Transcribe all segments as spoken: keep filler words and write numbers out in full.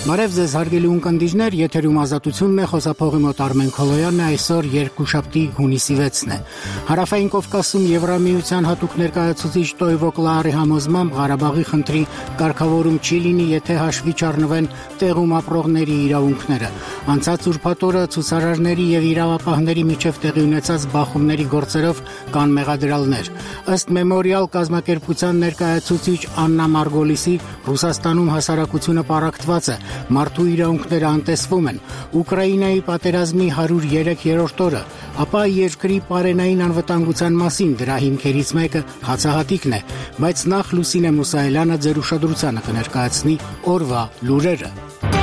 Բարև ձեզ հարգելի ունկնդիրներ, եթերում Ազատությունն է, խոսափողի մոտ Արմեն Քոլոյանն է, այսօր երկուշաբթի հունիսի վեցն է։ Հարավային Կովկասում Եվրամիության հատուկ ներկայացուցիչ Տոյվո Կլարի համոզմամբ Ղարաբաղի խնդրի կարգավորում չի լինի, եթե հաշվի չառնվեն տեղում ապրողների իրավունքները։ Անցած ուրբաթ օրը ցուցարարների եւ իրավապահների միջև տեղի ունեցած բախումների գործերով կան մեղադրյալներ։ Ըստ Մեմորիալ կազմակերպության ներկայացուցիչ Աննա Մարգոլիսի, Ռուսաստանում հասարակությունը պառակտված է, մարդու իրավունքները անտեսվում են։ Ուկրաինայի պատերազմի հարյուր երեք-րդ օրը, ապա երկրի պարենային անվտանգության մասին դրա հիմքերից մեկը հացահատիկն է, բայց նախ Լուսինե Մուսայելյանը ձեր ուշադրությանը կներկայացնի օրվա լուրերը։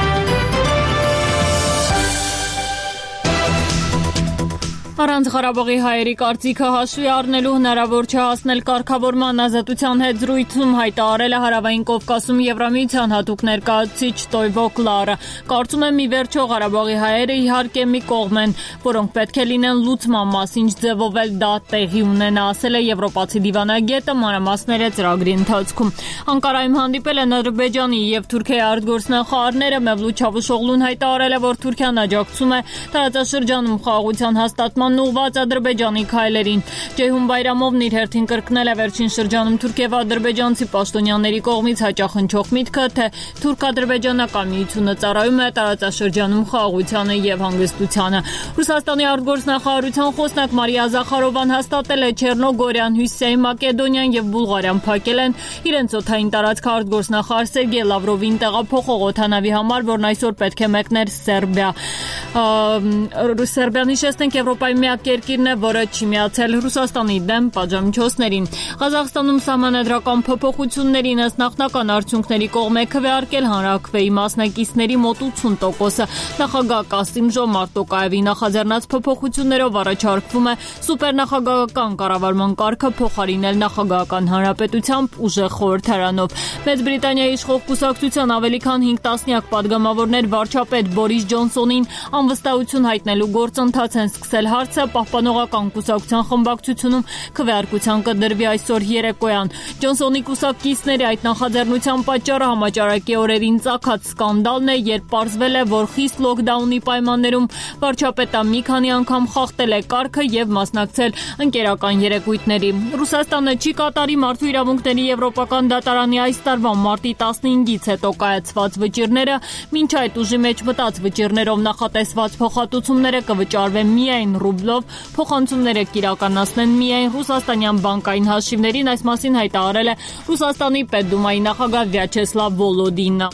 Առանց Ղարաբաղի հայերի կարծիքը հաշվի առնելու հնարավոր չէ հասնել կարգավորման ազատության հետ զրույցում հայտարարել է Հարավային Կովկասում Եվրամիության հատուկ ներկայացուցիչ Տոյվո Կլարը։ Կարծում եմ ի վերջո Ղարաբաղի հայերը իհարկե մի կողմ են, որոնք պետք է լինեն լուծման մաս, ինչ ձևով էլ դա տեղի ունենա, ասել է եվրոպացի դիվանագետը մանրամասները ծրագրի ընթացքում։ Անկարայում հանդիպել են Ադրբեջանի եւ Թուրքիայի արտգործնախարարները, Մևլութ Չավուշօղլուն հայտարարել է, որ Թուրքիան աջակցում է տարածաշրջանում խաղաղության հաստատման ուղղված Ադրբեջանի քայլերին։ Ջեյհուն Բայրամովն իր հերթին կրկնել է վերջին շրջանում թուրքեվ-ադրբեջանցի պաշտոնյաների կողմից հաճախնչող միտքը, թե թուրք-ադրբեջանական միությունը ծառայում է տարածաշրջանում խաղաղությանը եւ հանգստությանը։ Ռուսաստանի արտգործնախարարության խոսնակ Մարիա Զախարովան հաստատել է Չեռնոգորիան, Հյուսիսային Մակեդոնիան եւ Բուլղարիան փակել են իրենց օդային տարածքը արտգործնախարար Սերգեյ Լավրովին տեղափոխող օդանավի համար, որն այսօր պետք է մեկներ Սերբիա։ Սերբիան հիշեցնենք Եվրոպայի միակ երկիրն է, որը չի միացել Ռուսաստանի դեմ պատժամիջոցներին։ Ղազախստանում սահմանադրական փոփոխություններին ըստ նախնական արդյունքների կողմ է քվեարկել հանրաքվեի մասնակիցների մոտ ութուն տոկոսը։ Նախագահ Կասիմ Ժոմարտ Տոկաևի նախաձեռնած փոփոխություններով առաջարկվում է սուպերնախագահական կառավարման կարգը փոխարինել նախագահական հանրապետությամբ ուժեղ խորհրդարանով։ Մեծ Բրիտանիայի իշխող կուսակցության ավելի քան հինգ տասնյակ падգամավորներ վարչապետ Բորիս Ջոնսոնին անվստահություն հայտնելու գործընթաց են սկսել։ Հարցը պահպանողական կուսակցության խմբակցությունում քվեարկության կդրվի այսօր երեկոյան։ Ջոնսոնի կուսակիցների այդ նախաձեռնության պատճառը համաճարակի օրերին ծագած սկանդալն է, երբ պարզվել է, որ խիստ լոքդաունի պայմաններում վարչապետը մի քանի անգամ խախտել է կարգը եւ մասնակցել ընկերական երեկույթների։ Ռուսաստանը չի կատարի մարդու իրավունքների եվրոպական դատարանի այս տարվա մարտի տասնհինգից հետո կայացված վճիռները, մինչ այդ ուժի մեջ մտած վճիռներով նախատեսված փոխհատուցումները կվճարվեն միայն ռուբլով, փոխանցումները կիրականացնեն միայն ռուսաստանյան բանկային հաշիվներին, այս մասին հայտարարել է Ռուսաստանի Պետդումայի նախագահ Վյաչեսլավ Վոլոդինը։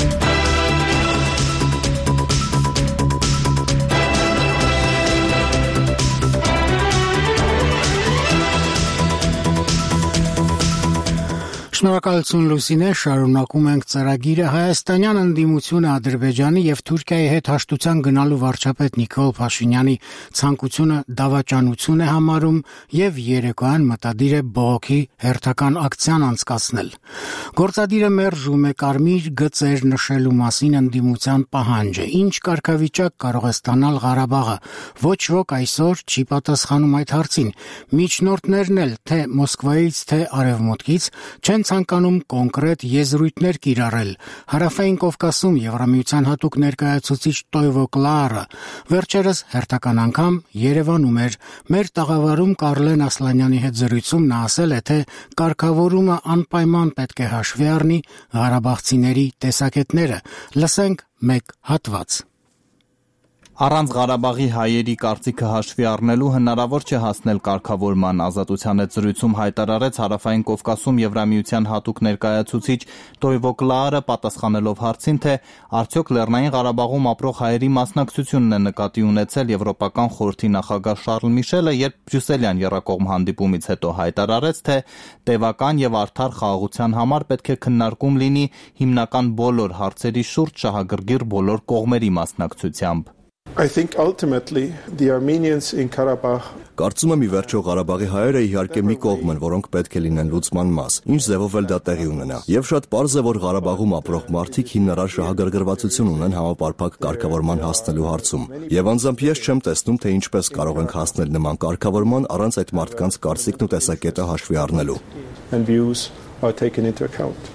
Շնորհակալություն Լուսինե, շարունակում ենք ծրագիրը։ Հայաստանյան ընդդիմությունը Ադրբեջանի եւ Թուրքիայի հետ հաշտության գնալու վարչապետ Նիկոլ Փաշինյանի ցանկությունը դավաճանություն է համարում եւ երեկոյան մտադիր է բողոքի հերթական ակցիան անցկացնել։ Գործադիրը մերժում է կարմիր գծեր նշելու մասին ընդդիմության պահանջը։ Ինչ կարգավիճակ կարող է ստանալ Ղարաբաղը։ Ոչ ոք այսօր չի պատասխանում այդ հարցին։ Միջնորդներն էլ թե Մոսկվայից, թե Արևմուտքից չեն ցանկանում կոնկրետ եզրույթներ կիրառել։ Հարավային Կովկասում Եվրամիության հատուկ ներկայացուցիչ Տոյվո Կլարը վերջերս հերթական անգամ Երևանում էր։ Մեր տաղավարում Կարլեն Ասլանյանի հետ զրույցում նա ասել է, թե կարգավորումը անպայման պետք է հաշվի առնի ղարաբաղցիների տեսակետները։ Լսենք մեկ հատված։ Առանց Ղարաբաղի հայերի կարծիքը հաշվի առնելու հնարավոր չէ հասնել կարգավորման ազատության հետ զրույցում հայտարարեց Հարավային Կովկասում Եվրամիության հատուկ ներկայացուցիչ Տոյվո Կլարը, պատասխանելով հարցին, թե արդյոք Լեռնային Ղարաբաղում ապրող հայերի մասնակցությունն է նկատի ունեցել Եվրոպական խորհրդի նախագահ Շարլ Միշելը, երբ բրյուսելյան եռակողմ հանդիպումից հետո հայտարարեց, թե տևական եւ արդար խաղաղության համար պետք է քննարկում լինի հիմնական բոլոր հարցերի շուրջ շահագրգիռ բոլոր կողմերի մասնակցությամբ։ I think ultimately the Armenians in Karabakh Կարծում եմ ի վերջո Ղարաբաղի հայերը իհարկե մի կողմ են, որոնք պետք է լինեն լուծման մաս, ինչ ձևով էլ դա տեղի ունենա։ Եվ շատ պարզ է, որ Ղարաբաղում ապրող մարդիկ հիմնարար շահագրգռվածություն ունեն համապարփակ կարգավորման հասնելու հարցում։ Եվ անձամբ ես չեմ տեսնում, թե ինչպես կարող ենք հասնել նման կարգավորման առանց այդ մարդկանց կարծիքն ու տեսակետը հաշվի առնելու։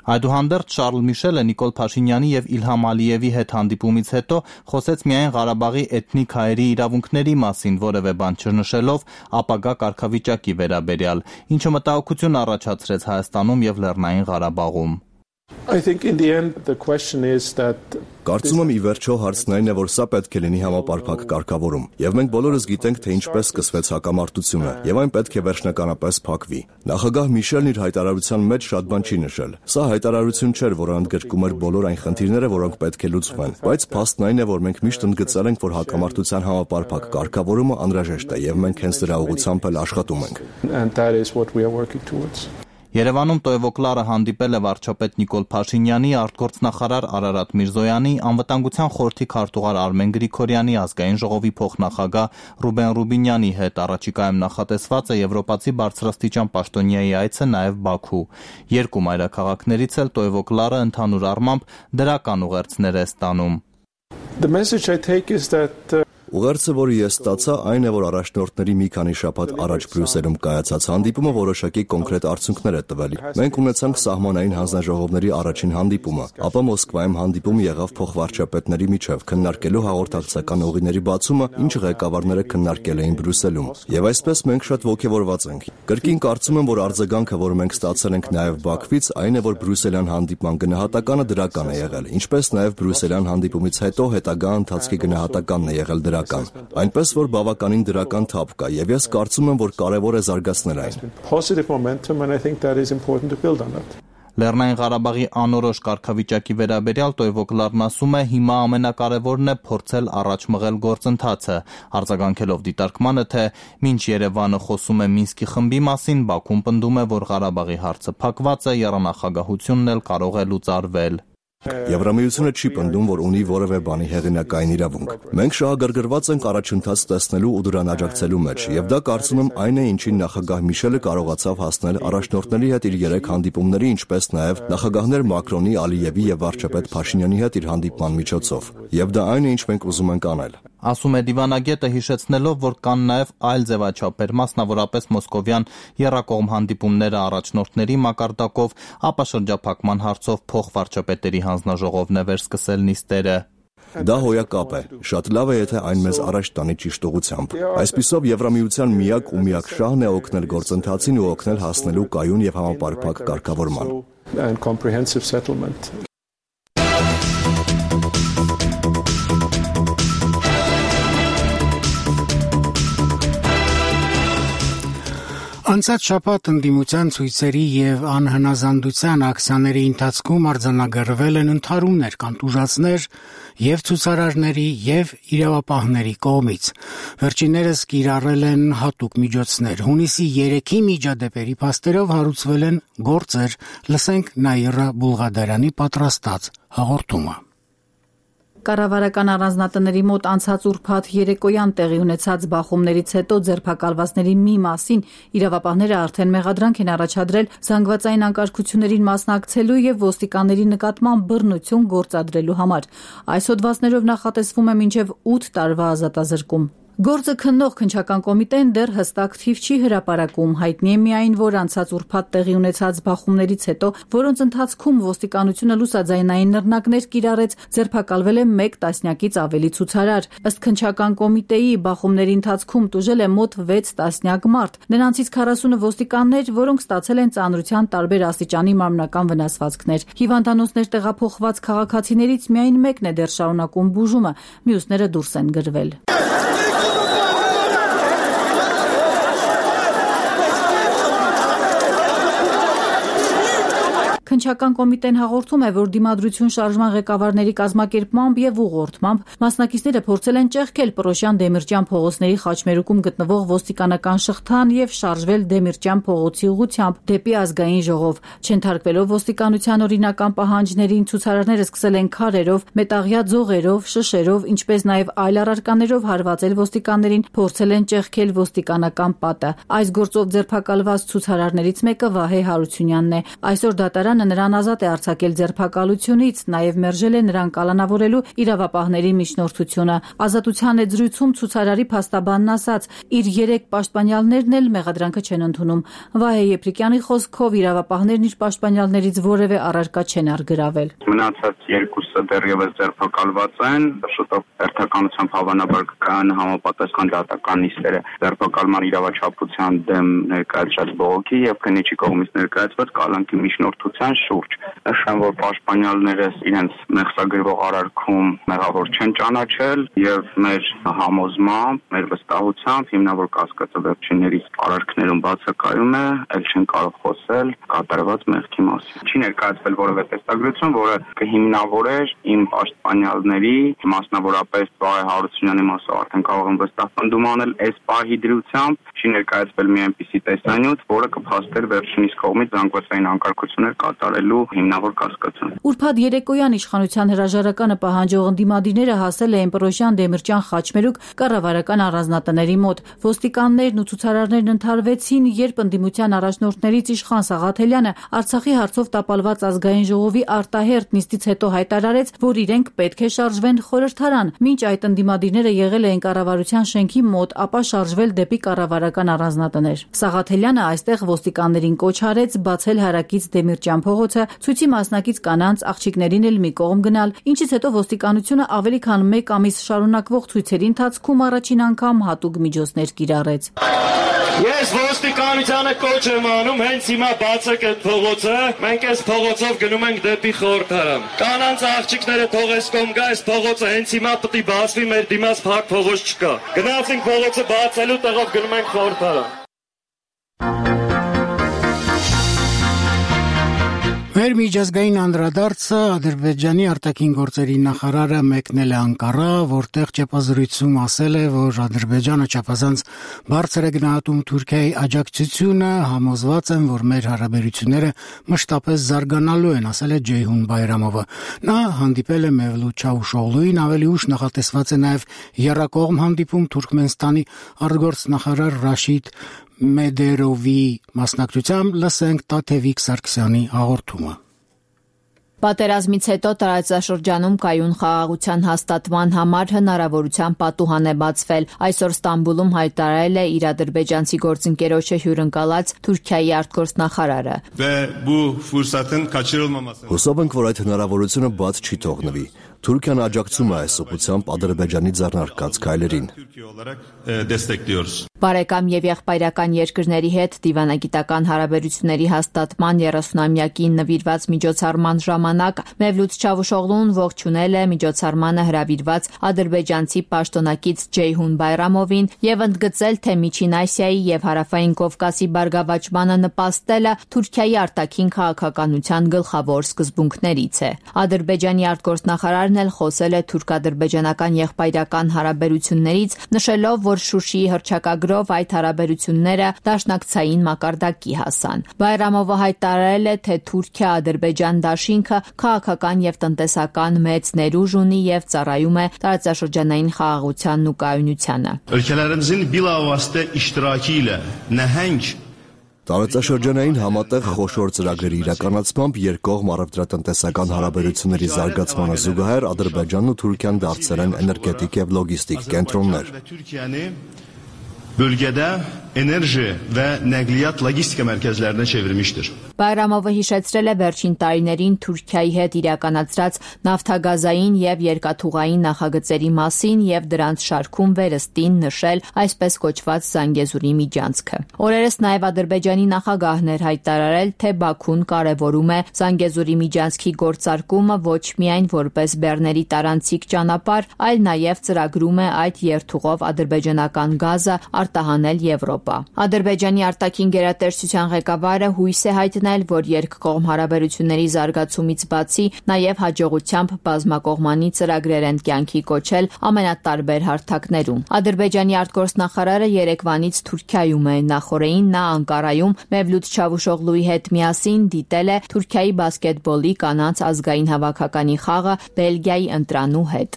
Այդուհանդերձ Շարլ Միշելը Նիկոլ Փաշինյանի եւ Իլհամ Ալիևի հետ հանդիպումից հետո խոսեց միայն Ղարաբաղի էթնիկ հայերի իրավունքների մասին, որևէ բան չնշելով ապագա կարգավիճակի վերաբերյալ, ինչը մտահոգություն առաջացրեց Հայաստանում եւ Լեռնային Ղարաբաղում. I think in the end the question is that Կարծում եմ ի վերջո հարցն այն է, որ սա պետք է լինի համապարփակ կարգավորում, եւ մենք բոլորս գիտենք, թե ինչպես սկսվեց հակամարտությունը, եւ այն պետք է վերջնականապես փակվի։ Նախագահ Միշելն իր հայտարարության մեջ շատ բան չի նշել։ Սա հայտարարություն չէր, որը ընդգրկում էր բոլոր այն խնդիրները, որոնք պետք է լուծվեն, բայց փաստն այն է, որ մենք միշտ ընդգծել ենք, որ հակամարտության համապարփակ կարգավորումը անհրաժեշտ է, եւ մենք հենց դրա ուղղությամբ էլ աշխատում ենք։ And that is what we are working towards. Երևանում Տոևոկլարը հանդիպել է վարչապետ Նիկոլ Փաշինյանի, արտգործնախարար Արարատ Միրզոյանի, անվտանգության խորհրդի քարտուղար Արմեն Գրիգորյանի, ազգային ժողովի փոխնախագահ Ռուբեն Ռուբինյանի հետ առաջիկայում նախատեսված է եվրոպացի բարձրաստիճան պաշտոնյայի այցը նաև Բաքու։ Երկու մայրաքաղաքներից էլ Տոևոկլարը ընդհանուր առմամբ դրական ուղերձներ է ստանում։ The message I take is that uh, Ուղերձը, որը ես ստացա, այն է, որ առաջնորդների մի քանի շաբաթ առաջ Բրյուսելում կայացած հանդիպումը որոշակի կոնկրետ արդյունքներ է տվել։ Մենք ունեցանք սահմանային հանձնաժողովների առաջին հանդիպումը, ապա Մոսկվայում հանդիպում եղավ փոխվարչապետների միջև քննարկելու հաղորդակցական ուղիների բացումը, ինչ ղեկավարները քննարկել էին Բրյուսելում։ Եվ այսպես մենք շատ ոգևորված ենք։ Կրկին կարծում եմ, որ արձագանքը, որը մենք ստացել ենք նաև Բաքվից, այն է, որ Բրյուսելյան հանդիպման գնահատականը դրական է եղել, ինչպես նաև Բրյուսելյան հանդիպումից հետո հետագա ընթացքի գնահատականն է եղել դրական։ Այնպես որ բավականին դրական թափ կա եւ ես կարծում եմ, որ կարեւոր է զարգացնել այն։ positive momentum and I think that is important to build on that. Լեռնային Ղարաբաղի անորոշ կարգավիճակի վերաբերյալ Տոևոկլարն ասում է, հիմա ամենակարևորն է փորձել առաջ մղել գործընթացը, արձագանքելով դիտարկմանը, թե մինչ Երևանը խոսում է Մինսկի խմբի մասին, Բաքուն պնդում է, որ Ղարաբաղի հարցը փակված է, եռանախագահությունն էլ կարող է լուծարվել։ Եվրամիությունը չի պնդում, որ ունի որևէ բանի հեղինակային իրավունք։ Մենք շահագրգռված ենք առաջընթաց տեսնելու ու դրան աջակցելու մեջ, եւ դա կարծում եմ այն է, ինչին նախագահ Միշելը կարողացավ հասնել առաջնորդների հետ իր երեք հանդիպումների, ինչպես նաեւ նախագահներ Մակրոնի, Ալիևի եւ վարչապետ Փաշինյանի հետ իր հանդիպման միջոցով։ Եվ դա այն է, ինչ մենք ուզում ենք անել։ Ասում է դիվանագետը, հիշեցնելով, որ կան նաև այլ ձևաչափեր, մասնավորապես մոսկովյան եռակողմ հանդիպումները առաջնորդների մակարդակով, ապա շրջափակման հարցով փոխվարչապետերի հանձնաժողովն է վերսկսել նիստերը։ Դա հոյակապ է։ Շատ լավ է, եթե այն մեզ առաջ տանի ճիշտ ուղղությամբ։ Այսպիսով Եվրամիության միակ ու միակ շահն է օգնել գործընթացին ու օգնել հասնելու կայուն եւ համապարփակ կարգավորման։ And comprehensive settlement. Անցած շաբաթ ընդդիմության ցույցերի եւ անհնազանդության ակցիաների ընթացքում արձանագրվել են ընդհարումներ, կանտուժացներ եւ ցուցարարների եւ իրավապահների կողմից։ Վերջիններս կիրառել են հատուկ միջոցներ։ Հունիսի երեքի միջադեպերի փաստերով հարուցվել են գործեր։ Լսենք Նաիրա Բուլղադարյանի պատրաստած հաղորդումը։ Կառավարական առանձնատների մոտ անցած ուրբաթ երեկոյան տեղի ունեցած բախումներից հետո ձերբակալվածների մի մասին իրավապահները արդեն մեղադրանք են առաջադրել զանգվածային անկարգություններին մասնակցելու եւ ոստիկանների նկատմամբ բռնություն գործադրելու համար։ Այս հոդվածներով նախատեսվում է մինչեւ ութ տարվա ազատազրկում։ Գործը քննող քննչական կոմիտեն դեռ հստակ թիվ չի հրապարակում, հայտնի է միայն, որ անցած ուրբաթ տեղի ունեցած բախումներից հետո, որոնց ընթացքում ոստիկանությունը լուսաձայնային նռնակներ կիրառեց, ձերբակալվել է մեկ տասնյակից ավելի ցուցարար։ Ըստ քննչական կոմիտեի, բախումների ընթացքում տուժել է մոտ վեց տասնյակ մարդ, նրանցից քառասունը ոստիկաններ, որոնք ստացել են ծանրության տարբեր աստիճանի մարմնական վնասվածքներ։ Հիվանդանոցներ տեղափոխված քաղաքացիներից միայն մեկն է դեռ շարունակում բուժումը, մյուսները դուրս են գրվել։ Քննչական կոմիտեն հաղորդում է, որ դիմադրություն շարժման ղեկավարների կազմակերպմամբ եւ ուղղորդմամբ մասնակիցները փորձել են ճեղքել Պռոշյան Դեմիրճյան փողոցների խաչմերուկում գտնվող ոստիկանական շղթան եւ շարժվել Դեմիրճյան փողոցի ուղղությամբ դեպի ազգային ժողով։ Չընթարկվելով ոստիկանության օրինական պահանջներին, ցուցարարները սկսել են քարերով, մետաղյա ձողերով, շշերով, ինչպես նաեւ այլ առարկաներով հարվածել ոստիկաններին, փորձել են ճեղքել ոստիկանական պատը։ Այս գործով ձերբակալված ցուցարարներից մեկը Վահե Հարությունյանն է։ Այսօր դատարանը նրան ազատ է արձակել ձերբակալությունից, նաև մերժել է նրան կալանավորելու իրավապահների միջնորդությունը։ Ազատության այդ զրույցում ցուցարարի փաստաբանն ասաց, իր երեք պաշտպանյալներն էլ մեղադրանքը չեն ընդունում։ Վահե Եփրիկյանի խոսքով իրավապահներն իր պաշտպանյալներից որևէ առարկա չեն առգրավել։ Մնացած երկուսը դեռևս ձերբակալված են, շուտով հերթականությամբ հավանաբար կան համապատասխան դատական նիստերը ձերբակալման իրավաչափության դեմ ներկայացած բողոքի եւ քննիչի կողմից ներկայացված կալանքի միջնորդության շուրջ։ Նշեմ, որ պաշտպանյալներս իրենց մեղսագրվող արարքում մեղավոր չեն ճանաչել եւ մեր համոզմամբ, մեր վստահությամբ հիմնավոր կասկածը վերջիններիս արարքներում բացակայում է, ել չեն կարող խոսել կատարված մեղքի մասին։ Չի ներկայացվել որևէ տեսագրություն, որը կհիմնավորեր իմ պաշտպանյալների, մասնավորապես Վահե Հարությունյանի մասով արդեն կարող եմ վստահ պնդում անել, այս պահի դրությամբ չի ներկայացվել մի այնպիսի տեսանյութ, որը կփաստեր վերջինիս կողմից զանգվածային անկարգություններ կատարելու հիմնավոր կասկածան։ Ուրբաթ երեկոյան իշխանության հրաժարականը պահանջող ընդդիմադիրները հասել էին Պռոշյան, Դեմիրճան, Խաչմերուկ կառավարական առանձնատների մոտ։ Ոստիկաններն ու ցուցարարներն ընդհարվեցին, երբ ընդդիմության առաջնորդներից Իշխան Սաղաթելյանը Արցախի հարցով տապալված ազգային ժողովի արտահերթ նիստից հետո հայտարարեց, որ իրենք պետք է շարժվեն խորհրդարան։ Մինչ այդ ընդդիմադիրները եղել էին կառավարության շենքի մոտ, ապա շարժվել դեպի կառավարական առանձնատներ։ Սաղաթելյանը այստեղ ոստիկաններին կոչ արեց բացել հարակից Դեմիրճան փողոցը, ցույցի մասնակից կանանց աղջիկներին էլ մի կողմ գնալ, ինչից հետո ոստիկանությունը ավելի քան մեկ ամիս շարունակվող ցույցերի ընթացքում առաջին անգամ հատուկ միջոցներ կիրառեց։ Ես ոստիկանությանը կոչ եմ անում հենց հիմա բացեք այդ փողոցը, մենք այս փողոցով գնում ենք դեպի խորհրդարան։ Կանանց աղջիկները թող այս կողմ գա, այս փողոցը հենց հիմա պետք է բացվի, մեր դիմաց փակ փողոց չկա։ Գնացինք փողոցը բացելու տեղով գնում ենք խորհրդարան։ Մեր միջազգային անդրադարձը Ադրբեջանի արտաքին գործերի նախարարը մեկնել է Անկարա, որտեղ ճեպազրույցում ասել է, որ Ադրբեջանը չափազանց բարձր է գնահատում Թուրքիայի աջակցությունը, համոզված են, որ մեր հարաբերությունները մշտապես զարգանալու են, ասել է Ջեյհուն Բայրամովը։ Նա հանդիպել է Մևլութ Չավուշօղլուին, ավելի ուշ նախատեսված է նաև եռակողմ հանդիպում Թուրքմենստանի արտգործնախարար Ռաշիդ Մեդերովի մասնակցությամբ, լսենք Տաթևիկ Սարգսյանի հաղորդումը։ Պատերազմից հետո տարածաշրջանում կայուն խաղաղության հաստատման համար հնարավորության պատուհան է բացվել։ Այսօր Ստամբուլում հայտարարել է իր ադրբեջանցի գործընկերոջը հյուրընկալած Թուրքիայի արտգործնախարարը։ Հուսով ենք, որ այդ հնարավորությունը բաց չի թողնվի։ Թուրքիան աջակցում է այս ուղղությամբ Ադրբեջանի ձեռնարկած քայլերին։ Բարեկամ եւ եղբայրական երկրների հետ դիվանագիտական հարաբերությունների հաստատման երեսունամյակին նվիրված միջոցառման ժամանակ Մևլութ Չավուշօղլուն ողջունել է միջոցառմանը հրավիրված ադրբեջանցի պաշտոնակից Ջեյհուն Բայրամովին եւ ընդգծել, թե Միջին Ասիայի եւ Հարավային Կովկասի բարգավաճմանը նպաստելը Թուրքիայի արտաքին քաղաքականության գլխավոր սկզբունքներից է։ Ադրբեջանի արտգործնախարարն էլ խոսել է թուրք-ադրբեջանական եղբայրական հարաբերություններից, նշելով, որ Շուշիի հռչակագրով այդ հարաբերությունները դաշնակցային մակարդակի հասան։ Բայրամովը հայտարարել է, թե Թուրքիա-Ադրբեջան դաշինքը քաղաքական եւ տնտեսական մեծ ներուժ ունի եւ ծառայում է տարածաշրջանային խաղաղությանն ու կայունությանը։ Ölkələrimizin bilavasitə iştirakı ilə nəhəng Տարածաշրջանային համատեղ խոշոր ծրագրերի իրականացմամբ երկկողմ առևտրատնտեսական հարաբերությունների զարգացմանը զուգահեռ Ադրբեջանն ու Թուրքիան դարձել են էներգետիկ եւ լոգիստիկ կենտրոններ։ Bölgədə enerji və nəqliyyat logistika mərkəzlərinə çevirmişdir. Բայրամովը հիշեցրել է վերջին տարիներին Թուրքիայի հետ իրականացրած նավթագազային եւ երկաթուղային նախագծերի մասին եւ դրանց շարքում վերստին նշել այսպես կոչված Զանգեզուրի միջանցքը։ Օրերս նաեւ Ադրբեջանի նախագահն էր հայտարարել, թե Բաքուն կարևորում է Զանգեզուրի միջանցքի գործարկումը ոչ միայն որպես բեռների տարանցիկ ճանապարհ, այլ նաեւ ծրագրում է այդ երթուղով ադրբեջանական գազը արտահանել Եվրոպա։ Ադրբեջանի արտաքին գերատեսչության ղեկավարը հույս է հայտնել, որ երկկողմ հարաբերությունների զարգացումից բացի նաև հաջողությամբ բազմակողմանի ծրագրեր են կյանքի կոչել ամենատարբեր հարթակներում։ Ադրբեջանի արտգործնախարարը Երևանից Թուրքիայում է, նախորդին նա Անկարայում Մևլութ Չավուշօղլուի հետ միասին դիտել է Թուրքիայի բասկետբոլի կանանց ազգային հավաքականի խաղը Բելգիայի ընտրանու հետ։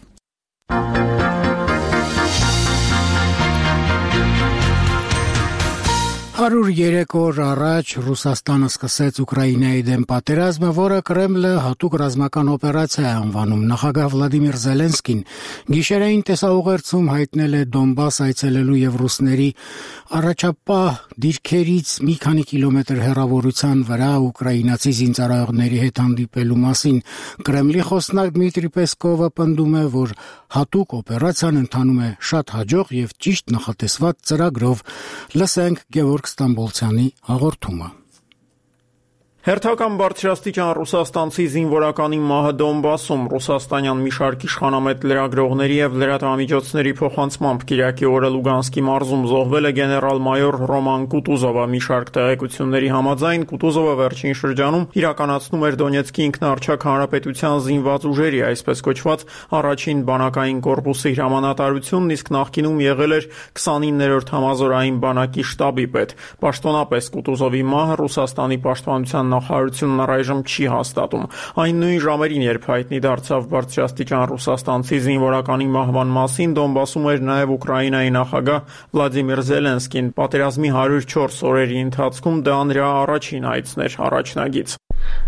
հարյուր երեք օր առաջ Ռուսաստանը սկսեց Ուկրաինայի դեմ պատերազմը, որը Կրեմլը հատուկ ռազմական օպերացիա է անվանում։ Նախագահ Վլադիմիր Զելենսկին գիշերային տեսաուղերձում հայտնել է Դոնբաս այցելելու եւ ռուսների առաջապահ դիրքերից մի քանի կիլոմետր հեռավորության վրա ուկրաինացի զինծառայողների հետ հանդիպելու մասին։ Կրեմլի խոսնակ Դմիտրի Պեսկովը պնդում է, որ հատուկ օպերացիան ընթանում է շատ հաջող եւ ճիշտ նախատեսված ծրագրով։ Լսենք Գևորգ Ստամբոլցյանի հաղորդումը։ Հերթական բարձրաստիճան ռուսաստանցի զինվորականի մահը Դոնբասում ռուսաստանյան մի շարք իշխանամետ լրագրողների եւ լրատվամիջոցների փոխանցմամբ Կիրակի օրը Լուգանսկի մարզում զոհվել է գեներալ-մայոր Ռոման Կուտուզովը։ Մի շարք տեղեկությունների համաձայն Կուտուզովը վերջին շրջանում իրականացնում էր Դոնեցկի ինքնաառչակ հանրապետության զինված ուժերի, այսպես կոչված առաջին բանակային կորպուսի հրամանատարությունն, իսկ նախկինում եղել էր քսանիններորդ համազորային բանակի շտաբի պետ։ Պաշտոնապես Կուտուզովի մահը Ռուսաստանի պաշտպանության նախարարությունն առայժմ չի հաստատում։ Այն նույն ժամերին, երբ հայտնի դարձավ բարձրաստիճան ռուսաստանցի զինվորականի մահվան մասին, Դոնբասում էր նաև Ուկրաինայի նախագահ Վլադիմիր Զելենսկին։ Պատերազմի հարյուր չորս օրերի ընթացքում դա նրա առաջին այցն էր առաջնագից։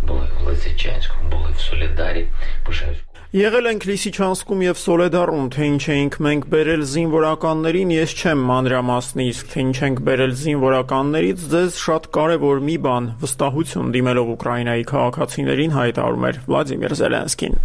Եղել ենք Լիսիչանսկում եւ Սոլեդարում, թե ինչ էինք մենք բերել զինվորականներին, ես չեմ մանրամասնի, իսկ թե ինչ ենք բերել զինվորականներից, ձեզ շատ կարևոր մի բան, վստահություն դիմելով Ուկրաինայի քաղաքացիներին հայտարարում էր Վլադիմիր Զելենսկին։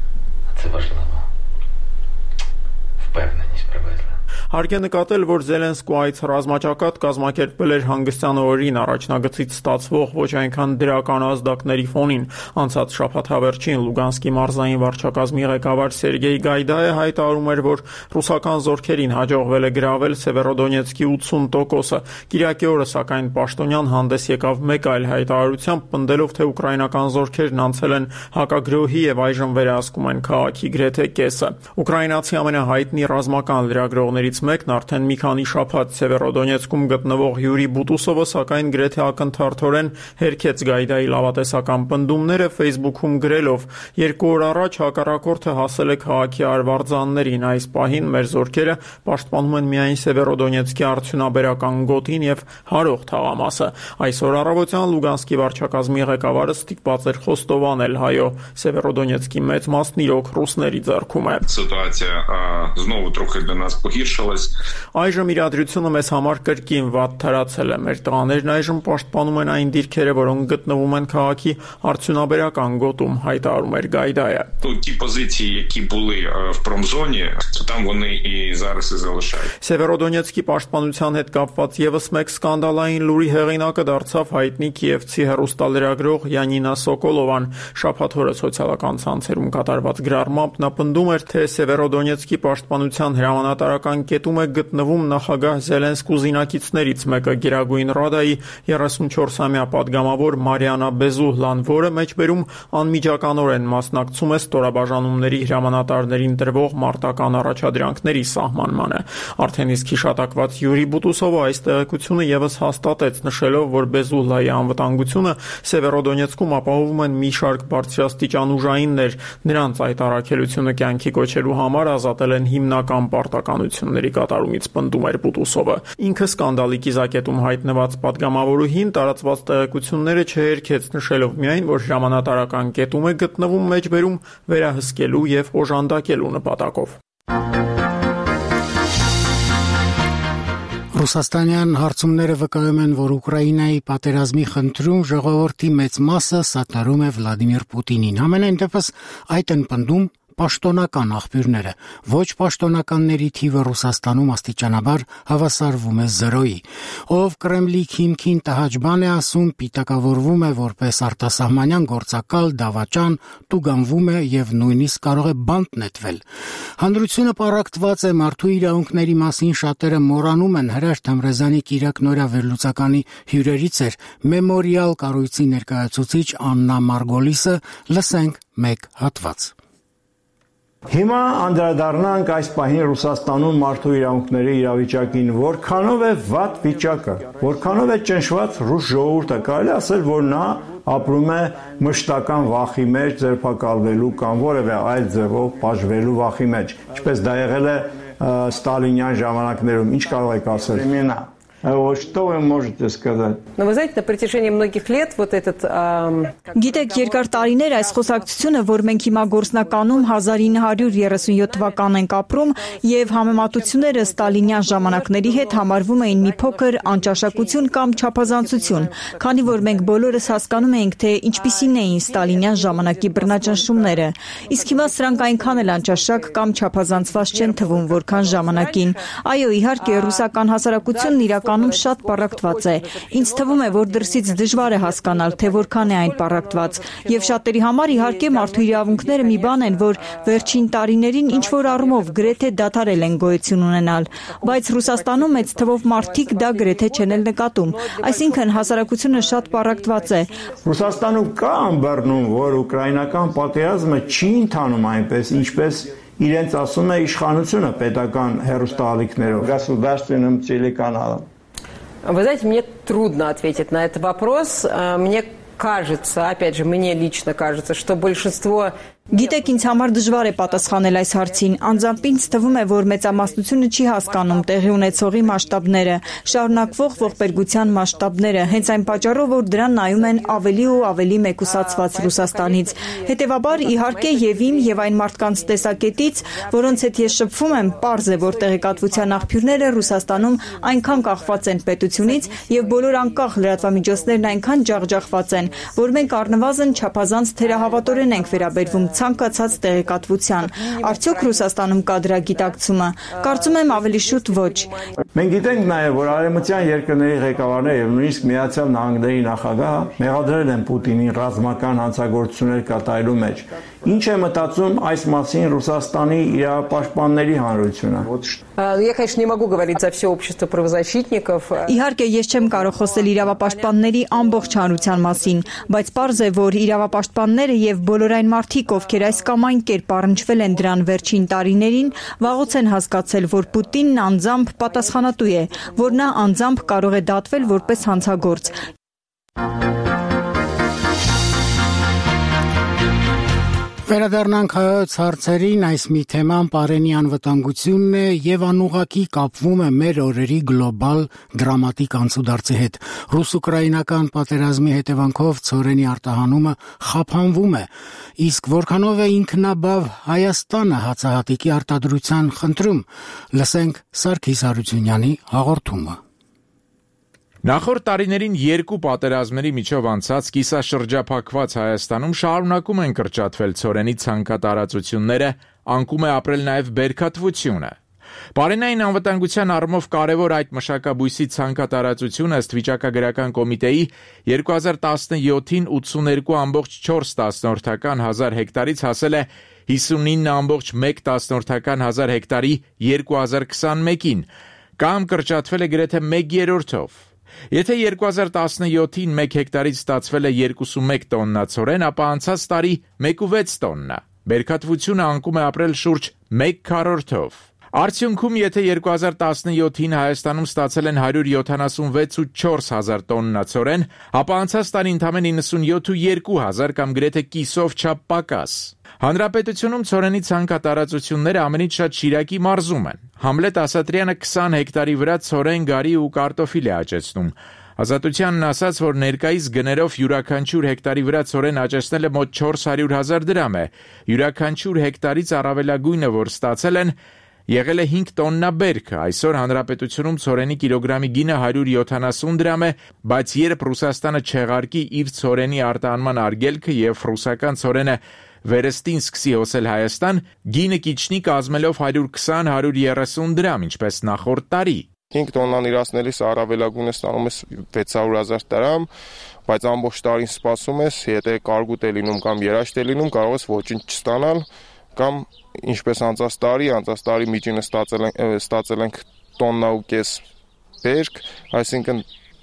Հարկ է նկատել, որ Զելենսկու այս ռազմաճակատ կազմակերպվել էր հանգստյան օրերին առաջնագծից ստացվող ոչ այնքան դրական ազդակների ֆոնին։ Անցած շաբաթավերջին Լուգանսկի մարզային վարչակազմի ղեկավար Սերգեյ Գայդայը հայտարարում էր, որ ռուսական զորքերին հաջողվել է գրավել Սևերոդոնեցկի ութսուն տոկոսը։ Կիրակի օրը, սակայն, պաշտոնյան հանդես եկավ մեկ այլ հայտարարությամբ, պնդելով, թե ուկրաինական զորքերն անցել են հակագրոհի եւ այժմ վերահսկում են քաղաքի գրեթե կեսը։ Ուկրաինացի ամենահայտնի ռազմական լրագրողներից մեկն արդեն մի քանի շաբաթ Սևերոդոնեցկում գտնվող Յուրի Բուտուսովը, սակայն գրեթե ակնթարթորեն հերքեց Գայդայի լավատեսական պնդումները Facebook-ում գրելով. «Երկու օր առաջ հակառակորդը հասել է քաղաքի արվարձաններին, այս պահին մեր զորքերը պաշտպանում են միայն Սևերոդոնեցկի արդյունաբերական գոտին եւ հարող թաղամասը»։ Այսօր առավոտյան Լուգանսկի վարչակազմի ղեկավարը ստիպված էր խոստովանել. «Հայո, Սևերոդոնեցկի մեծ մասն իրոք ռուսների ձեռքում է»։ Այժմ իրադրությունը մեզ համար կրկին վատ թարացել է։ Մեր տղաներն այժմ պաշտպանում են այն դիրքերը, որոնք գտնվում են քաղաքի արդյունաբերական գոտում, հայտարարում էր Գայդայը։ Սևերոդոնեցկի պաշտպանության հետ կապված եւս մեկ սկանդալային լուրի հեղինակը դարձավ հայտնի կիևցի հեռուստալրագրող Յանինա Սոկոլովան։ Շաբաթ օրը սոցիալական ցանցերում կատարված գրառմամբ նա պնդում էր, թե Սևերոդոնեցկի պաշտպանության հրամանատարական կետում է գտնվում նախագահ Զելենսկու զինակիցներից մեկը, Գերագույն Ռադայի երեսունչորսամյա падգամավոր Մարիանա Բեզուհլան, որը մեջբերում անմիջականորեն մասնակցում է ստորաբաժանումների հրամանատարներին տրվող մարտական առաջադրանքների սահմանմանը։ Արդեն իսկ հիշատակված Յուրի Բուտուսովը այս տեղեկությունը եւս հաստատեց, նշելով, որ Բեզուհլայի անվտանգությունը Սևերոդոնեցկում ապահովում են մի շարք բարձրաստիճան ուժայիններ։ Նրանց այդ առաքելությունը կյանքի կոչելու համար ազատել են հիմնական պարտականությունների կատարումից, պնդում էր Բուտուսովը։ Ինքը սկանդալի կիզակետում հայտնված падգամավորուհին տարածված տեղեկությունները չհերքեց, նշելով միայն, որ հրամանատարական կետում է գտնվում մեջբերում վերահսկելու եւ օժանդակելու նպատակով։ Ռուսաստանյան հարցումները վկայում են, որ Ուկրաինայի պատերազմի խնդրում ժողովրդի մեծ մասը սատարում է Վլադիմիր Պուտինին։ Համենայն դեպս այդ են պնդում պաշտոնական աղբյուրները, ոչ պաշտոնականների թիվը Ռուսաստանում աստիճանաբար հավասարվում է զրոյի։ Ով Կրեմլի քիմքին տհաճ բան է ասում, պիտակավորվում է որպես արտասահմանյան գործակալ, դավաճան, տուգանվում է եւ նույնիսկ կարող է բանտ նետվել։ Հանրությունը պառակտված է մարդու իրավունքների մասին, շատերը մոռանում են Հրաշ Թեմրեզյանի Կիրակնորյա վերլուծականի հյուրերից էր Մեմորիալ կառույցի ներկայացուցիչ Աննա Մարգոլիսը, լսենք մեկ հատված։ Հիմա անդրադառնանք այս պահին Ռուսաստանում մարդու իրավունքների իրավիճակին, որքանով է վատ վիճակը, որքանով է ճնշված ռուս ժողովուրդը, կարելի ասել, որ նա ապրում է մշտական վախի մեջ, ձերբակալվելու կամ որևէ այլ ձևով բաժվելու վախի մեջ, ինչպես դա եղել է Ստալինյան ժամանակներում, ինչ կարող եք ասել։ Вот что вы можете сказать? Но вы знаете, на протяжении многих лет вот этот... Գիտեք, երկար տարիներ այս խոսակցությունը, որ մենք հիմա գործնականում հազար ինը հարյուր երեսունյոթ թվական ենք ապրում եւ համեմատությունները ստալինյան ժամանակների հետ համարվում էին մի փոքր անճաշակություն կամ չափազանցություն, քանի որ մենք բոլորս հասկանում էինք, թե ինչպիսին էին ստալինյան ժամանակի բռնաճնշումները։ Իսկ հիմա սրանք այնքան էլ անճաշակ կամ չափազանցված չեն թվում, որքան ժամանակին։ Այո, իհարկե, ռուսական հասարակությունն իրականում շատ պառակտված է։ Ինձ թվում է, որ դրսից դժվար է հասկանալ, թե որքան է այն պառակտված, եւ շատերի համար իհարկե մարդու իրավունքները մի բան են, որ վերջին տարիներին ինչ որ առումով գրեթե դադարել են գոյություն ունենալ, բայց Ռուսաստանում մեծ թվով մարդիկ դա գրեթե չեն էլ նկատում, այսինքն հասարակությունը շատ պառակտված է։ Ռուսաստանում կա ըմբռնում, որ ուկրաինական պատերազմը չի ընթանում այնպես, ինչպես իրենց ասում է իշխանությունը պետական հեռուստաալիքներով, государственным телеканалом. Вы знаете, мне трудно ответить на этот вопрос. Мне кажется, опять же, мне лично кажется, что большинство... Գիտեք, ինձ համար դժվար է պատասխանել այս հարցին։ Անձամբ ինձ թվում է, որ մեծամասնությունը չի հասկանում տեղի ունեցողի մասշտաբները, շարունակվող ողբերգության մասշտաբները, հենց այն պատճառով, որ դրան նայում են ավելի ու ավելի մեկուսացված Ռուսաստանից։ Հետևաբար, իհարկե, եւ իմ եւ այն մարդկանց տեսակետից, որոնց հետ ես շփվում եմ, պարզ է, որ տեղեկատվության աղբյուրները Ռուսաստանում այնքան կախված են պետությունից եւ բոլոր անկախ լրատվամիջոցներն այնքան ջախջախված են, որ մենք առնվազն չափազանց թերահավատորեն ենք վերաբերվում ցանկացած տեղեկատվության։ Արդյոք Ռուսաստանում կա դրա գիտակցումը։ Կարծում եմ ավելի շուտ ոչ։ Մենք գիտենք նաև, որ արևմտյան երկրների ղեկավարները եւ նույնիսկ Միացյալ Նահանգների նախագահը մեղադրել են Պուտինին ռազմական հանցագործություններ կատարելու մեջ։ Ինչ է մտածում այս մասին Ռուսաստանի իրավապաշտպանների հանրությունը։ Я, конечно, не могу говорить за все общество правозащитников. Իհարկե, ես չեմ կարող խոսել իրավապաշտպանների ամբողջ հանրության մասին, բայց պարզ է, որ իրավապաշտպանները եւ բոլոր այն մարդիկ, ովքեր այս կամ այն կերպ առնչվել են դրան վերջին տարիներին, վաղուց են հասկացել, որ Պուտինն անձամբ պատասխանատու է, որ նա անձամբ կարող է դատվել որպես հանցագործ։ Վերադառնանք հայոց հարցերին, այս մի թեման Պարենի անվտանգությունն է եւ անուղղակի կապվում է մեր օրերի գլոբալ դրամատիկ անցուդարձի հետ։ Ռուս-ուկրաինական պատերազմի հետևանքով ցորենի արտահանումը խափանվում է, իսկ որքանով է ինքնաբավ Հայաստանը հացահատիկի արտադրության խնդրում։ Լսենք Սարգիս Հարությունյանի հաղորդումը։ Նախորդ տարիներին երկու պատերազմների միջով անցած կիսաշրջափակված Հայաստանում շարունակում են կրճատվել ցորենի ցանկատարածությունները, անկում է ապրել նաև բերքատվությունը։ Պարենային անվտանգության առումով կարևոր այդ մշակաբույսի ցանկատարածությունը ըստ վիճակագրական կոմիտեի երկու հազար տասնյոթին ութսուներկու կόμμα չորս հազար հեկտարից հասել է հիսունինը կόμma մեկ հազար հեկտարի երկու հազար քսանմեկին, կամ կրճատվել է գրեթե մեկ երրորդով։ Եթե երկու հազար տասնյոթին մեկ հեկտարից ստացվել է երկուսունմեկ տոննա ցորեն, ապա անցած տարի մեկ ու վեց տոննա։ Բերքատվությունը անկում է ապրել շուրջ մեկ քառորդով։ Արդյունքում, եթե երկու հազար տասնյոթին Հայաստանում ստացել են հարյուր յոթանասունվեց ու չորս հազար տոննա ցորեն, ապա անցած տարի ընդամենը իննսունյոթ ու երկու հազար կամ գրեթե կիսով չափ պակաս։ Հանրապետությունում ցորենի ցանկատարածությունները ամենից շատ Շիրակի մարզում են։ Համլետ Ասատրյանը քսան հեկտարի վրա ցորեն, գարի ու կարտոֆիլ է աճեցնում։ Ազատությանն ասաց, որ ներկայիս գներով յուրաքանչյուր հեկտարի վրա ցորեն աճեցնելը մոտ չորս հարյուր հազար դրամ է։ Յուրաքանչյուր հեկտարից առավելագույնը, որ ստացել են, եղել է հինգ տոննա բերքը։ Այսօր հանրապետությունում ցորենի կիլոգրամի գինը հարյուր յոթանասուն դրամ է, բայց երբ Ռուսաստանը չեղարկի իր ցորենի արտահանման արգելքը եւ ռուսական ցորենը վերստին սկսի հոսել Հայաստան, գինը կիջնի կազմելով հարյուր քսան հարյուր երեսուն դրամ, ինչպես նախորդ տարի։ հինգ տոննան իրացնելիս առավելագույնը ստանում ես վեց հարյուր հազար դրամ, բայց ամբողջ տարին սպասում ես, եթե կարգուտ է լինում կամ երաշտ է լինում, կարող ես ոչինչ չստանալ, կամ ինչպես անցած տարի, անցած տարի միջինը ստացել ենք, ստացել ենք տոննա ու կես բերք, այսինքն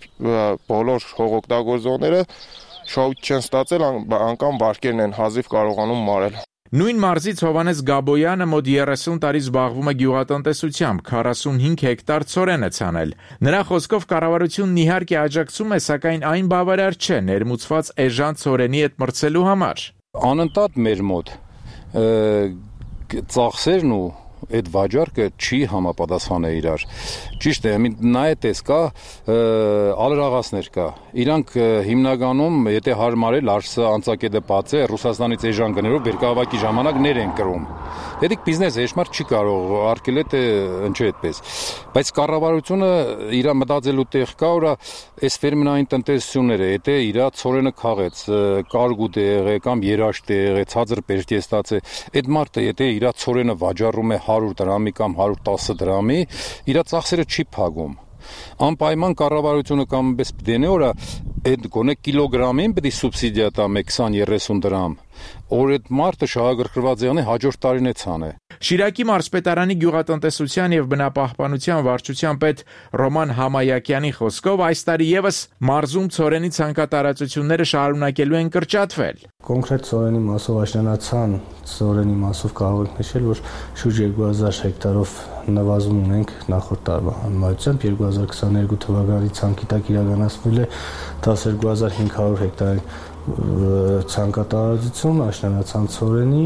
բոլոր հողօգտագործողները շահույթ չեն ստացել, անգամ վարկերն են հազիվ կարողանում մարել։ Նույն մարզից Հովհաննես Գաբոյանը մոտ երեսուն տարի զբաղվում է գյուղատնտեսությամբ, քառասունհինգ հեկտար ցորեն է ցանել։ Նրա խոսքով կառավարությունն իհարկե աջակցում է, սակայն այն բավարար չէ ներմուծված էժան ցորենի հետ մրցելու համար։ Անընդհատ մեր մոտ ծախսերն ու այդ վաճառքը չի համապատասխանել իրար։ Ճիշտ է, նա է տես կա, ալրաղասներ կա։ Իրանք հիմնականում, եթե հարմար է, Լարսը անցակետը բաց է, Ռուսաստանից էժան գներով բերքահավաքի ժամանակ ներ են կրում։ Դեդիկ բիզնես էշմար չի կարող արկել է թե ինչու այդպես։ Բայց կառավարությունը իր մտածելու տեղ կա, որ այս ֆերմերային տնտեսությունները, եթե իր ծորենը քաղեց, կարգուտ է եղել կամ երաշտ է եղել, ցածր բերք է ստացել, այդ մարդը եթե իր ծորենը վաճառում է հարյուր դրամի կամ հարյուր տասը դրամի, իր ծախսերը չի փակում։ Անպայման կառավարությունը կամ պես դենե օրա այդ գոնե կիլոգրամին պետք է սուբսիդիա տա քսան երեսուն դրամ։ Որ այդ մարդը շահագրգռված եղնի հաջորդ տարին է ցանը։ Շիրակի մարզպետարանի գյուղատնտեսության եւ բնապահպանության վարչության պետ Ռոման Համայակյանի խոսքով այս տարի եւս մարզում ծորենի ցանկատարածությունները շարունակելու են կրճատվել։ Կոնկրետ ծորենի մասով աշնանացան, ծորենի մասով կարող ենք նշել, որ շուրջ երկու հազար հեկտարով նվազում ունենք նախորդ տարվա համեմատությամբ երկու հազար քսաներկու թվականի ցանկի տակ իրականացվել է տասներկու հազար հինգ հարյուր հեկտար ցանկատարածություն աշնանացան ծորենի։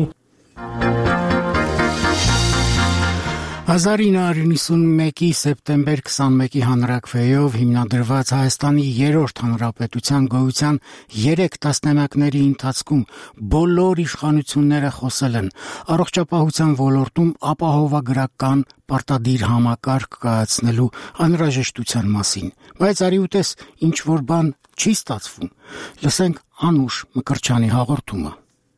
հազար ինը հարյուր նվաթ սեպտեմբեր քսանմեկի հանրաքվեով հիմնադրված Հայաստանի երրորդ հանրապետության գոյության երեք տասնամյակների ընթացքում բոլոր իշխանությունները խոսել են առողջապահության ոլորտում ապահովագրական պարտադիր համակարգ կայացնելու անհրաժեշտության մասին, բայց արի ուտես ինչ որ բան չի ստացվում։ Լսենք Անուշ Մկրտչյանի հաղորդումը։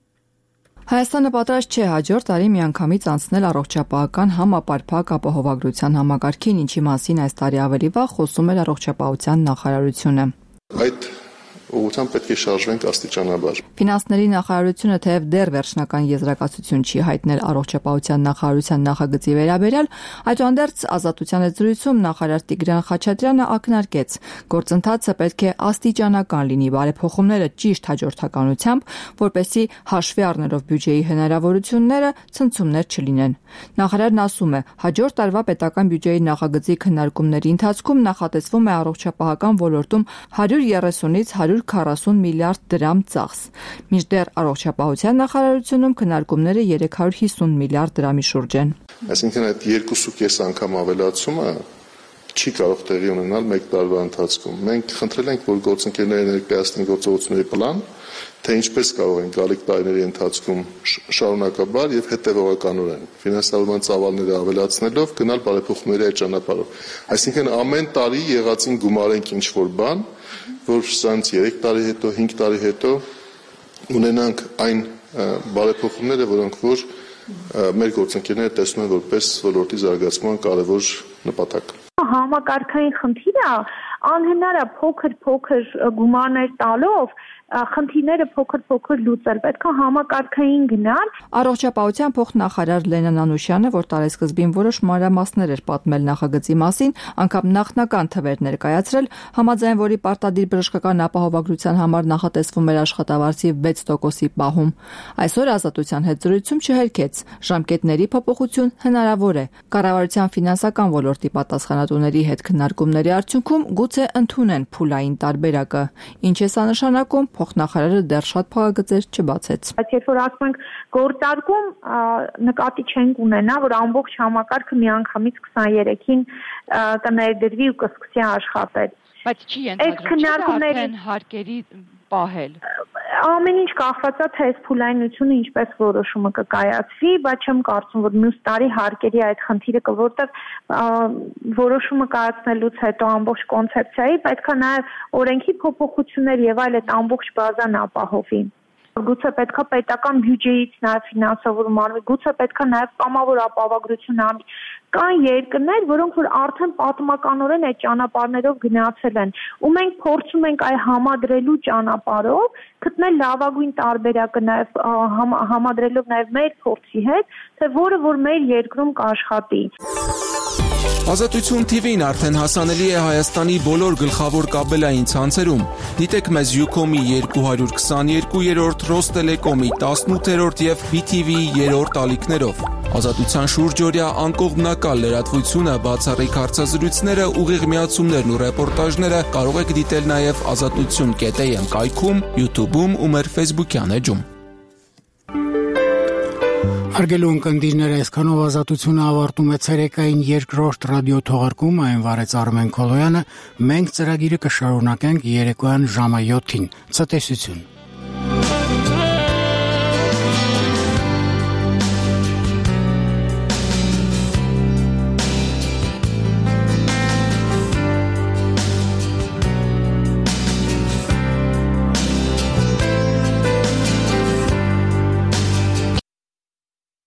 Հայաստանը պատրաստ չէ հաջորդ տարի միանգամից անցնել առողջապահական համապարփակ ապահովագրության համակարգին, ինչի մասին այս տարի ավելի վաղ խոսում էր առողջապահության նախարարությունը։ Այդ ուղղությամբ պետք է շարժվենք աստիճանաբար։ Ֆինանսների նախարարությունը թեև դեռ վերջնական եզրակացություն չի հայտնել առողջապահության նախարարության նախագծի վերաբերյալ, այդուհանդերձ Ազատության հետ զրույցում նախարար Տիգրան Խաչատրյանը ակնարկեց, գործընթացը պետք է աստիճանական լինի, բարեփոխումները ճիշտ հաջորդականությամբ, որպեսզի հաշվի առնելով բյուջեի հնարավորությունները ցնցումներ չլինեն։ Նախարարն ասում է, հաջորդ տարվա պետական բյուջեի նախագծի քննարկումների ընթացքում նախատեսվում է առողջապահական ոլորտում հարյուր երեսունից հարյուր քառասուն միլիարդ դրամ ծախս։ Մինչդեռ առողջապահության նախարարությունում քննարկումները երեք հարյուր հիսուն միլիարդ դրամի շուրջ են։ Այսինքն այդ երկուսու կես անգամ ավելացումը չի կարող տեղի ունենալ մեկ տարվա ընթացքում։ Մենք խնդրել ենք, որ գործընկերները ներկայացնեն գործողությունների պլան, թե ինչպես կարող են գալիք տարիների ընթացքում շարունակաբար եւ հետեւողականորեն ֆինանսավորման ծավալները ավելացնելով գնալ բարեփոխումների այդ ճանապարհով։ Այսինքն ամեն տարի եղածին գումարենք ինչ որ բան, որ սրանց երեք տարի հետո, հինգ տարի հետո ունենանք այն բարեփոխումները, որոնք որ մեր գործընկերները տեսնում են որպես ոլորտի զարգացման կարևոր նպատակ։ Համակարգային խնդիրը անհնար է փոքր-փոքր գումարներ տալով խնդիրները փոքր-փոքր լուծել, պետք է համակարգային գնալ։ Առողջապահության փոխնախարար Լենա Նանուշյանը, որ տարեսկզբին որոշ մանրամասներ էր պատմել նախագծի մասին, անգամ նախնական թվեր ներկայացրել, համաձայն որի պարտադիր բժշկական ապահովագրության համար նախատեսվում էր աշխատավարձի վեց տոկոսի պահում։ Այսօր Ազատության հետ զրույցում չհերքեց, ժամկետների փոփոխություն հնարավոր է։ Կառավարության ֆինանսական ոլորտի պատասխանատուների հետ քննարկումների արդյունքում գուցե ընդունեն փուլային տարբերակը։ Ինչ է սա նշանակում, փոխնախարարը դեռ շատ փակագծեր չբացեց։ Բայց երբ որ ասում ենք գործարկում, նկատի չենք ունենա, որ ամբողջ համակարգը միանգամից քսաներեքին կներդրվի ու կսկսի աշխատել։ Բայց չի ենթադրվում արդեն հարկերի պահել։ Ամեն ինչ կախված է թե այս փուլայնությունը ինչպես որոշումը կկայացվի, բայց չեմ կարծում, որ մյուս տարի հարկերի այդ խնդիրը կա, որտեղ որոշումը կայացնելուց հետո ամբողջ կոնցեպցիայի պետք է նաև օրենքի փոփոխություններ եւ այլ այդ ամբողջ բազան ապահովի։ Գուցե պետք է պետական բյուջեից նաև ֆինանսավորում արվի, գուցե պետք է նաև կամավոր ապահովագրություն արվի։ Կան երկրներ, որոնք որ արդեն պատմականորեն այդ ճանապարհներով գնացել են, ու մենք փորձում ենք այ համադրելու ճանապարհով գտնել լավագույն տարբերակը նաև համադրելով նաև մեր փորձի հետ, թե որը որ մեր երկրում կաշխատի։ Ազատություն թի վին արդեն հասանելի է Հայաստանի բոլոր գլխավոր կաբելային ցանցերում։ Դիտեք մեզ Յուքոմի երկու հարյուր քսաներկուերորդ, Ռոստելեկոմի տասնութերորդ եւ բի թի վիի երրորդ ալիքներով։ Ազատության շուրջօրյա անկողմնակալ լրատվությունը, բացառիկ հարցազրույցները, ուղիղ միացումներն ու ռեպորտաժները կարող եք դիտել նաև ազատություն կետ էյ էմ կայքում, YouTube-ում ու մեր Facebook-յան էջում։ Հարգելի ունկնդիրներ, այսքանով Ազատությունը ավարտում է ցերեկային երկրորդ ռադիո թողարկումը, այն վարեց Արմեն Քոլոյանը։ Մենք ծրագիրը կշարունակենք երեկոյան ժամը յոթին։ Ցտեսություն։